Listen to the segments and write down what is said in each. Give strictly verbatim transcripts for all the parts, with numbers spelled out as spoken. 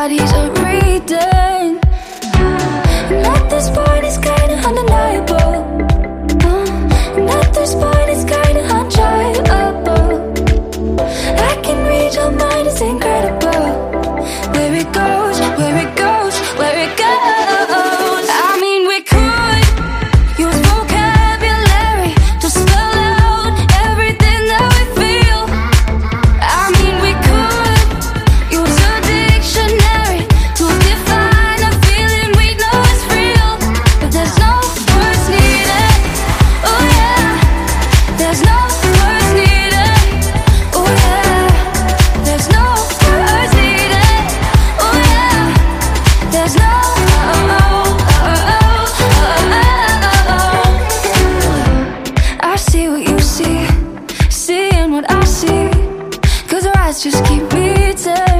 bodies are reading. And at this point it's kinda undeniable. uh, And at this point it's kinda undriable. I can read your mind, it's incredible. Where it goes, where it goes, where it goes. I mean we could use vocabulary to spell out everything that we feel. I mean we could use a dictionary to define a feeling we know is real. But there's no words needed, oh yeah. There's no words needed, oh yeah. There's no words needed, oh yeah. There's no oh, oh, oh, oh, oh. I see what you see, seeing what I see. Cause our eyes just keep beating.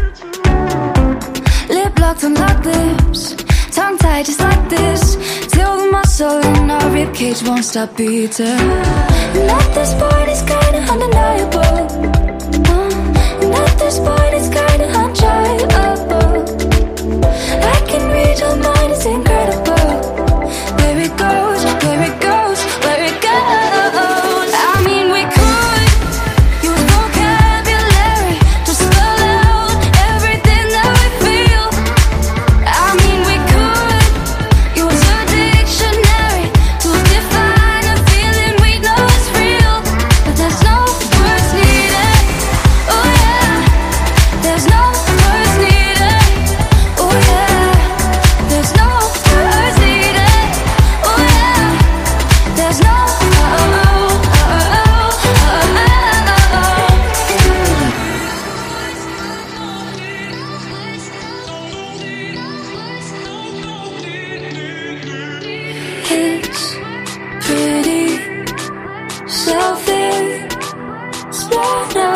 Lip locked on locked lips, tongue tied just like this, till the muscle in our ribcage won't stop beating. And at this point it's kinda undeniable. uh, And at this point it's kinda undriable. I can read your mind, it's incredible. Where it goes, where it goes, where it goes. I mean we could use vocabulary to spell out everything that we feel. I mean we could use a dictionary to define a feeling we know is real. But there's no words needed, oh yeah. There's no words needed, oh yeah. There's no words needed, oh yeah. There's no oh, oh, oh, oh, oh. It's pretty selfish, it's not